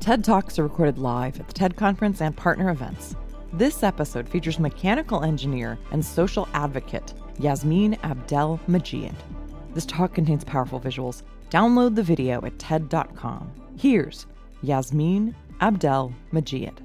TED Talks are recorded live at the TED Conference and partner events. This episode features mechanical engineer and social advocate Yasmin Abdel-Majid. This talk contains powerful visuals. Download the video at TED.com. Here's Yasmin Abdel-Majid.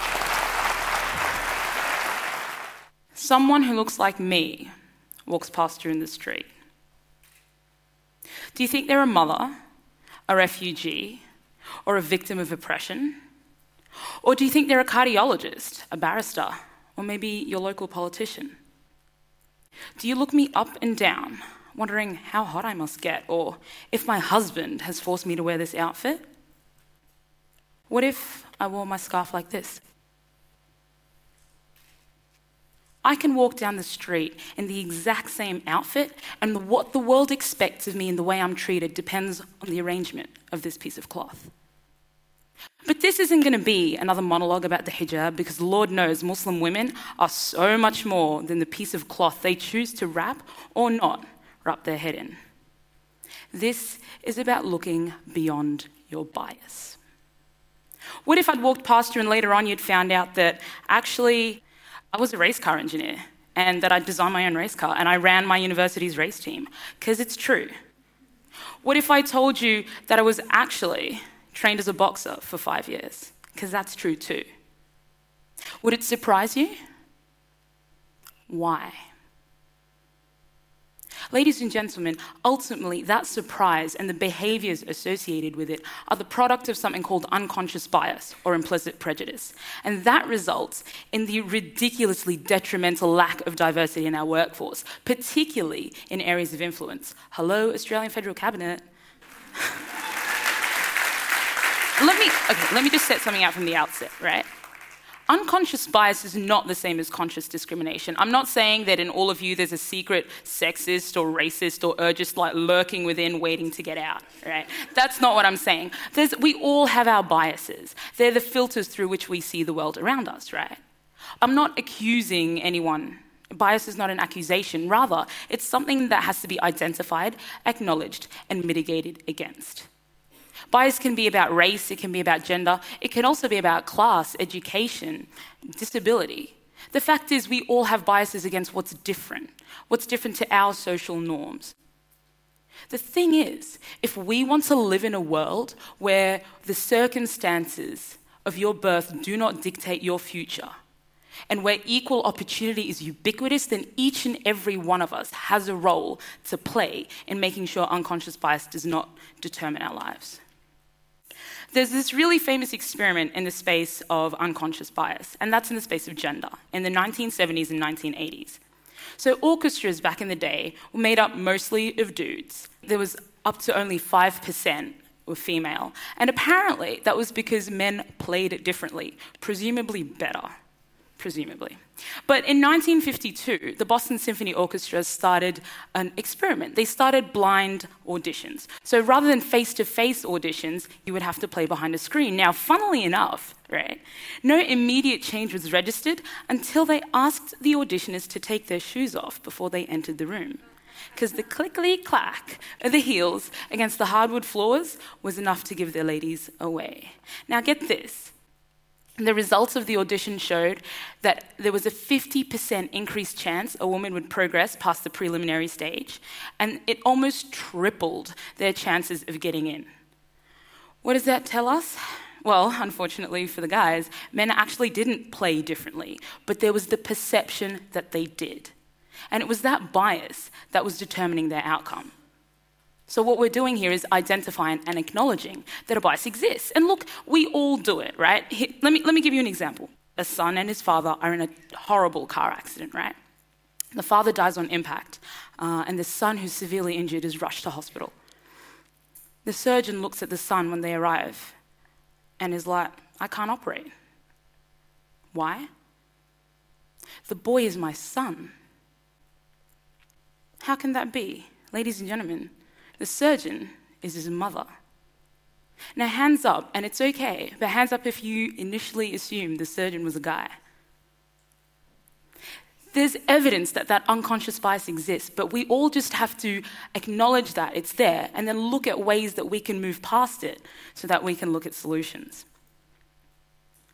Someone who looks like me walks past you in the street. Do you think they're a mother, a refugee, or a victim of oppression? Or do you think they're a cardiologist, a barrister, or maybe your local politician? Do you look me up and down, wondering how hot I must get, or if my husband has forced me to wear this outfit? What if I wore my scarf like this? I can walk down the street in the exact same outfit, and what the world expects of me and the way I'm treated depends on the arrangement of this piece of cloth. But this isn't going to be another monologue about the hijab, because Lord knows Muslim women are so much more than the piece of cloth they choose to wrap or not wrap their head in. This is about looking beyond your bias. What if I'd walked past you and later on you'd found out that actually I was a race car engineer and that I designed my own race car and I ran my university's race team? Because it's true. What if I told you that I was actually trained as a boxer for 5 years? Because that's true too. Would it surprise you? Why? Ladies and gentlemen, ultimately that surprise and the behaviours associated with it are the product of something called unconscious bias or implicit prejudice. And that results in the ridiculously detrimental lack of diversity in our workforce, particularly in areas of influence. Hello, Australian Federal Cabinet. Let me just set something out from the outset, right? Unconscious bias is not the same as conscious discrimination. I'm not saying that in all of you there's a secret sexist or racist or urgist like lurking within waiting to get out, right? That's not what I'm saying. We all have our biases. They're the filters through which we see the world around us, right? I'm not accusing anyone. Bias is not an accusation. Rather, it's something that has to be identified, acknowledged, and mitigated against. Bias can be about race, it can be about gender, it can also be about class, education, disability. The fact is we all have biases against what's different to our social norms. The thing is, if we want to live in a world where the circumstances of your birth do not dictate your future, and where equal opportunity is ubiquitous, then each and every one of us has a role to play in making sure unconscious bias does not determine our lives. There's this really famous experiment in the space of unconscious bias, and that's in the space of gender, in the 1970s and 1980s. So orchestras back in the day were made up mostly of dudes. There was up to only 5% were female, and apparently that was because men played it differently, presumably better. But in 1952, the Boston Symphony Orchestra started an experiment. They started blind auditions. So rather than face-to-face auditions, you would have to play behind a screen. Now, funnily enough, right, no immediate change was registered until they asked the auditioners to take their shoes off before they entered the room. Because the clickety-clack of the heels against the hardwood floors was enough to give their ladies away. Now, get this. The results of the audition showed that there was a 50% increased chance a woman would progress past the preliminary stage, and it almost tripled their chances of getting in. What does that tell us? Well, unfortunately for the guys, men actually didn't play differently, but there was the perception that they did. And it was that bias that was determining their outcome. So what we're doing here is identifying and acknowledging that a bias exists. And look, we all do it, right? Let me give you an example. A son and his father are in a horrible car accident, right? The father dies on impact, and the son, who's severely injured, is rushed to hospital. The surgeon looks at the son when they arrive and is like, I can't operate. Why? The boy is my son. How can that be? Ladies and gentlemen, the surgeon is his mother. Now, hands up, and it's okay, but hands up if you initially assumed the surgeon was a guy. There's evidence that that unconscious bias exists, but we all just have to acknowledge that it's there and then look at ways that we can move past it so that we can look at solutions.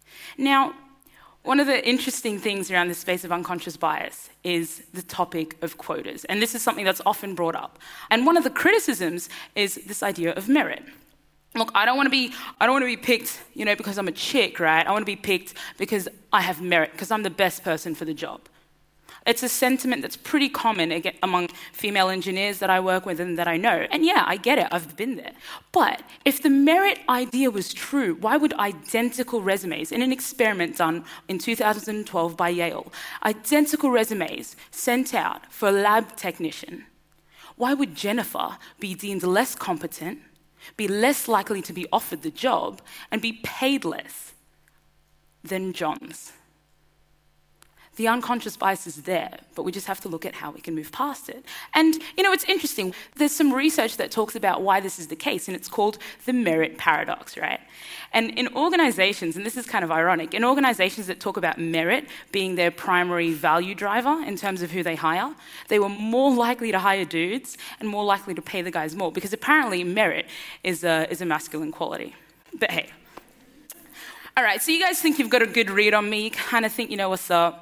Now, one of the interesting things around the space of unconscious bias is the topic of quotas, and this is something that's often brought up. And one of the criticisms is this idea of merit. Look, I don't want to be picked, because I'm a chick, right? I want to be picked because I have merit, because I'm the best person for the job. It's a sentiment that's pretty common among female engineers that I work with and that I know. And yeah, I get it, I've been there. But if the merit idea was true, why would identical resumes, in an experiment done in 2012 by Yale, identical resumes sent out for a lab technician, why would Jennifer be deemed less competent, be less likely to be offered the job, and be paid less than John's? The unconscious bias is there, but we just have to look at how we can move past it. And, it's interesting. There's some research that talks about why this is the case, and it's called the merit paradox, right? And in organizations, and this is kind of ironic, in organizations that talk about merit being their primary value driver in terms of who they hire, they were more likely to hire dudes and more likely to pay the guys more, because apparently merit is a masculine quality. But hey. All right, so you guys think you've got a good read on me. You kind of think you know what's up.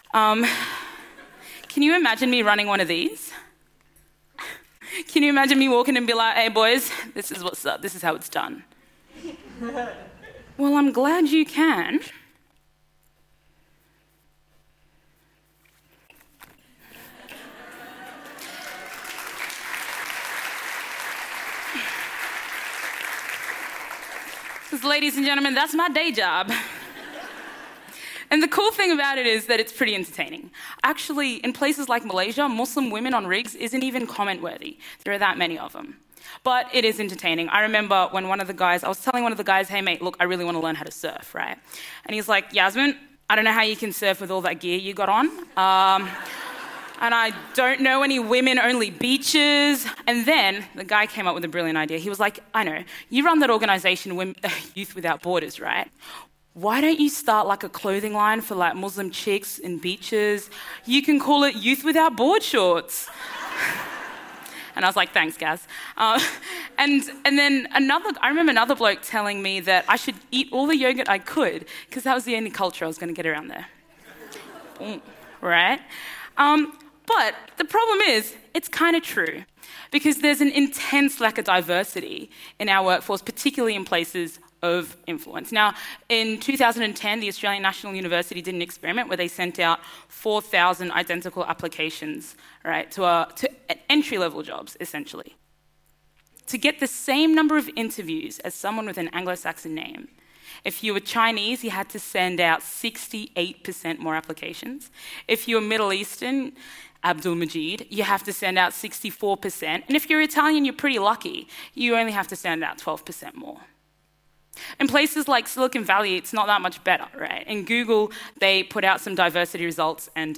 Can you imagine me running one of these? Can you imagine me walking and be like, hey boys, this is what's up, this is how it's done? Well, I'm glad you can. Because, ladies and gentlemen, that's my day job. And the cool thing about it is that it's pretty entertaining. Actually, in places like Malaysia, Muslim women on rigs isn't even comment-worthy. There are that many of them. But it is entertaining. I remember when I was telling one of the guys, hey mate, look, I really want to learn how to surf, right? And he's like, Yasmin, I don't know how you can surf with all that gear you got on. And I don't know any women-only beaches. And then the guy came up with a brilliant idea. He was like, I know, you run that organization, Youth Without Borders, right? Why don't you start like a clothing line for like Muslim chicks in beaches? You can call it Youth Without Board Shorts. And I was like, thanks, Gaz. And then I remember another bloke telling me that I should eat all the yogurt I could because that was the only culture I was going to get around there. Right? But the problem is, it's kind of true because there's an intense lack of diversity in our workforce, particularly in places of influence. Now, in 2010, the Australian National University did an experiment where they sent out 4,000 identical applications, right, to entry-level jobs, essentially. To get the same number of interviews as someone with an Anglo-Saxon name, if you were Chinese, you had to send out 68% more applications. If you were Middle Eastern, Abdul Majid, you have to send out 64%. And if you're Italian, you're pretty lucky. You only have to send out 12% more. In places like Silicon Valley, it's not that much better, right? In Google, they put out some diversity results, and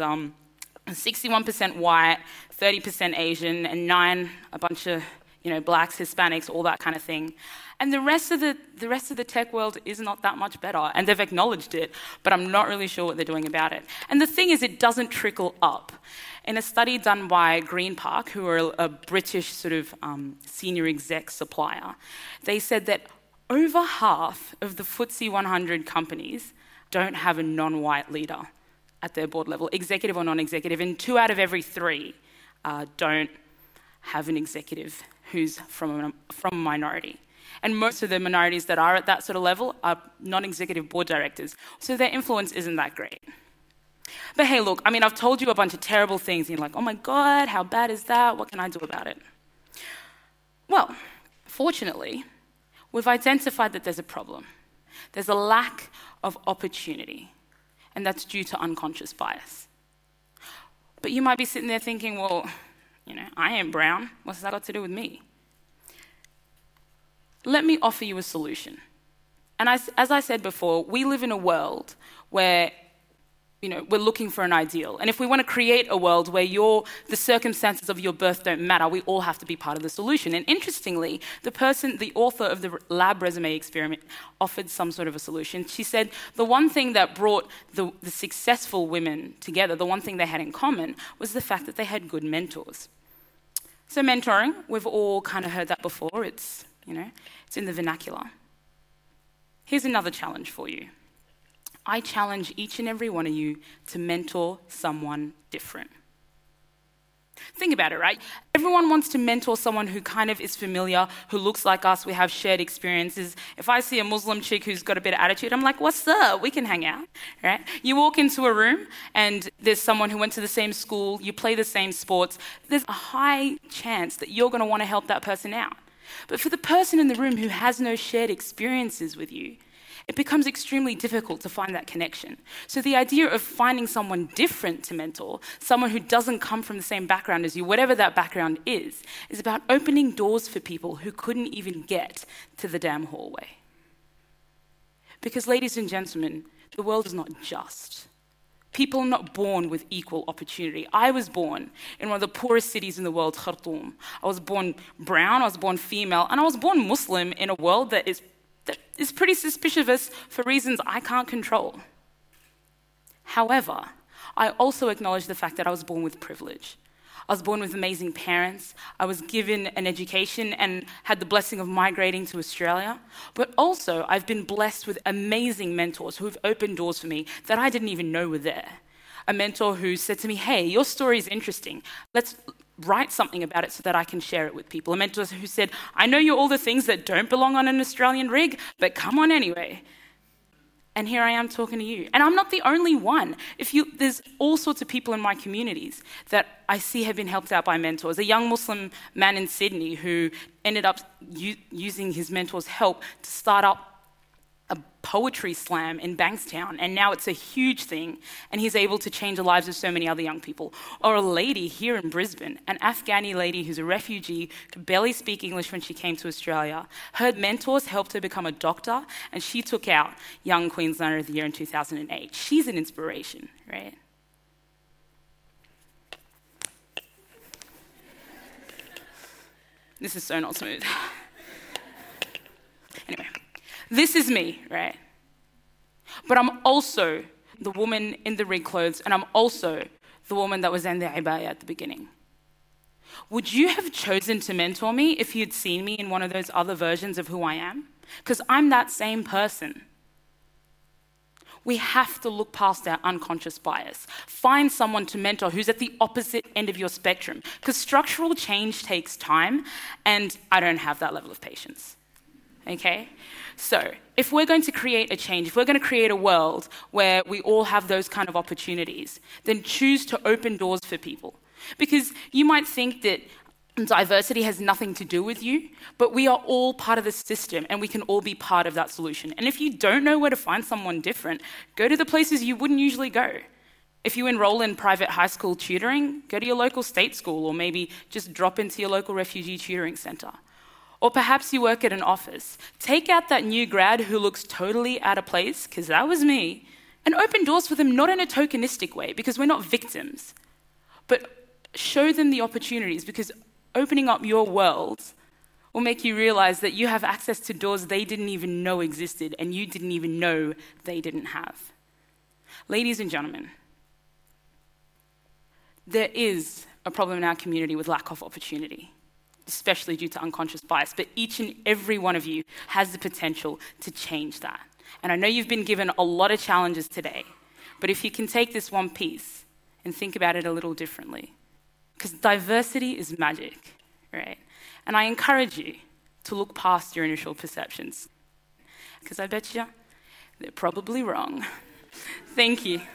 61% white, 30% Asian, and a bunch of blacks, Hispanics, all that kind of thing. And the rest of the tech world is not that much better, and they've acknowledged it, but I'm not really sure what they're doing about it. And the thing is, it doesn't trickle up. In a study done by GreenPark, who are a British sort of senior exec supplier, they said that over half of the FTSE 100 companies don't have a non-white leader at their board level, executive or non-executive, and 2 out of every 3 don't have an executive who's from a minority. And most of the minorities that are at that sort of level are non-executive board directors, so their influence isn't that great. But hey, look, I've told you a bunch of terrible things, and you're like, oh my God, how bad is that? What can I do about it? Well, fortunately, we've identified that there's a problem. There's a lack of opportunity, and that's due to unconscious bias. But you might be sitting there thinking, well, I am brown. What's that got to do with me? Let me offer you a solution. And as I said before, we live in a world where we're looking for an ideal. And if we want to create a world where the circumstances of your birth don't matter, we all have to be part of the solution. And interestingly, the author of the lab resume experiment offered some sort of a solution. She said the one thing that brought the successful women together, the one thing they had in common, was the fact that they had good mentors. So mentoring, we've all kind of heard that before. It's in the vernacular. Here's another challenge for you. I challenge each and every one of you to mentor someone different. Think about it, right? Everyone wants to mentor someone who kind of is familiar, who looks like us, we have shared experiences. If I see a Muslim chick who's got a bit of attitude, I'm like, what's up? We can hang out, right? You walk into a room and there's someone who went to the same school, you play the same sports, there's a high chance that you're going to want to help that person out. But for the person in the room who has no shared experiences with you, it becomes extremely difficult to find that connection. So the idea of finding someone different to mentor, someone who doesn't come from the same background as you, whatever that background is about opening doors for people who couldn't even get to the damn hallway. Because, ladies and gentlemen, the world is not just. People are not born with equal opportunity. I was born in one of the poorest cities in the world, Khartoum. I was born brown, I was born female, and I was born Muslim in a world that is pretty suspicious for reasons I can't control. However, I also acknowledge the fact that I was born with privilege. I was born with amazing parents. I was given an education and had the blessing of migrating to Australia. But also, I've been blessed with amazing mentors who have opened doors for me that I didn't even know were there. A mentor who said to me, hey, your story is interesting. Let's write something about it so that I can share it with people. A mentor who said, I know you're all the things that don't belong on an Australian rig, but come on anyway. And here I am talking to you. And I'm not the only one. There's all sorts of people in my communities that I see have been helped out by mentors. A young Muslim man in Sydney who ended up using his mentor's help to start up a poetry slam in Bankstown, and now it's a huge thing, and he's able to change the lives of so many other young people. Or a lady here in Brisbane, an Afghani lady who's a refugee, could barely speak English when she came to Australia. Her mentors helped her become a doctor, and she took out Young Queenslander of the Year in 2008. She's an inspiration, right? This is so not smooth. Anyway. This is me, right? But I'm also the woman in the rig clothes, and I'm also the woman that was in the ibaya at the beginning. Would you have chosen to mentor me if you'd seen me in one of those other versions of who I am? Because I'm that same person. We have to look past our unconscious bias. Find someone to mentor who's at the opposite end of your spectrum. Because structural change takes time, and I don't have that level of patience. Okay? So, if we're going to create a change, if we're going to create a world where we all have those kind of opportunities, then choose to open doors for people. Because you might think that diversity has nothing to do with you, but we are all part of the system and we can all be part of that solution. And if you don't know where to find someone different, go to the places you wouldn't usually go. If you enroll in private high school tutoring, go to your local state school, or maybe just drop into your local refugee tutoring centre. Or perhaps you work at an office. Take out that new grad who looks totally out of place, because that was me, and open doors for them, not in a tokenistic way, because we're not victims, but show them the opportunities, because opening up your world will make you realize that you have access to doors they didn't even know existed, and you didn't even know they didn't have. Ladies and gentlemen, there is a problem in our community with lack of opportunity, especially due to unconscious bias, but each and every one of you has the potential to change that. And I know you've been given a lot of challenges today, but if you can take this one piece and think about it a little differently, because diversity is magic, right? And I encourage you to look past your initial perceptions, because I bet you they're probably wrong. Thank you.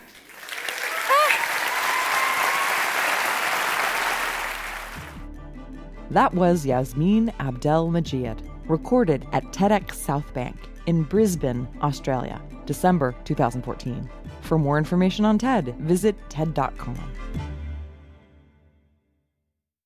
That was Yasmin Abdel Majid, recorded at TEDx South Bank in Brisbane, Australia, December 2014. For more information on TED, visit TED.com.